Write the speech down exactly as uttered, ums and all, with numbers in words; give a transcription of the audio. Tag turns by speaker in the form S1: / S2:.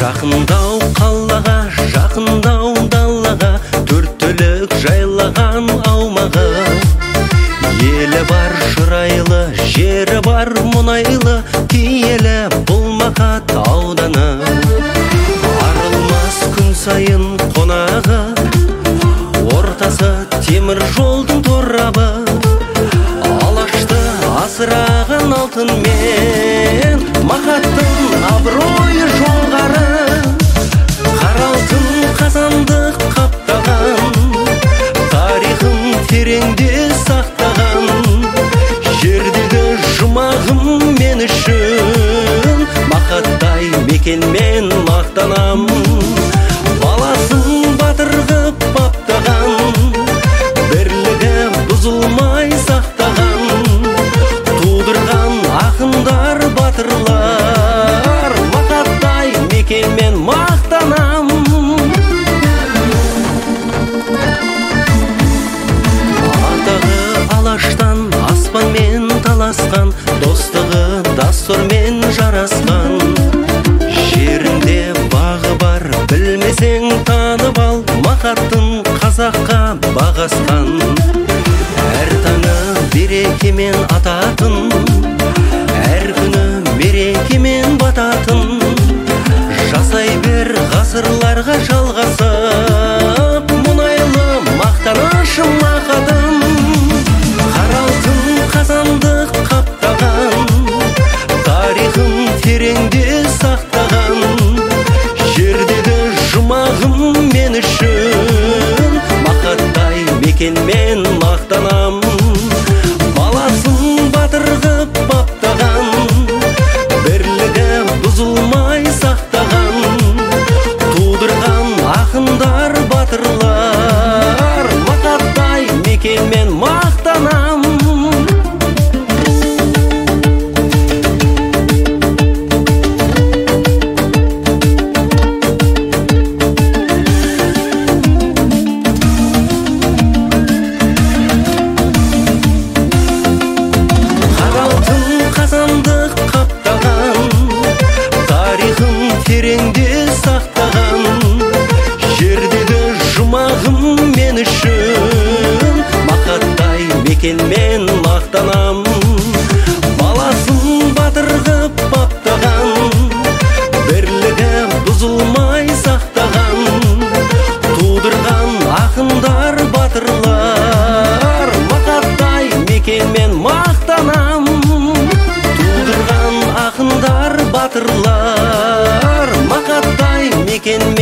S1: Жақындау қалаға, жақындау далаға, төрт түлік жайлаған аумағы. Елі бар шырайлы, жері бар мұнайлы, киелі бұл Мақат ауданы. Арылмас күн сайын қонағы, ортасы темір жолдың торабы. Алашты асыраған алтын мен, Мақаттың абыройы жоғары. Қара алтын қазандық қаптаған, тарихын тереңде сақтаған. Жердегі жұмағым мен үшін, Мақаттай мекенмен мақтанам. Баласын батыр ғып баптаған, бірлігі бұзылмай сақтаған. Тудырған ақындар батырлар, Мақаттай мекенмен мақтанам. Атағы алаштан аспанмен таласқан, достығы дастұрмен жарасқан. Жерінде бағы бар, білмесең танып ал, Мақаттың қазаққа бағасқан. Әр таңы берекемен ататын, әр күні мерекемен бататын. Жасай бер ғасырларға жалғасып, мұнайлы мақтанышым Мақатым. Қара алтын қазандық қаптаған, тарихын тереңде сақтаған. Жердегі жұмағым мен үшін, Мақаттай мекенмен мақтанам. Баласын батыр ғып баптаған, бірлігі бұзылмай сақтаған. Тудырған ақындар батырлар, Мақаттай мекенмен мақтанам. Тереңде сақтаған, жердегі жұмағым мен үшін, Мақаттай мекенмен мақтанам. Баласын батыр ғып баптаған, бірлігі бұзылмай сақтаған. Тудырған ақындар батырлар, Мақаттай мекенмен мақтанам. Тудырған ақындар батырлар, Мақаттай мекен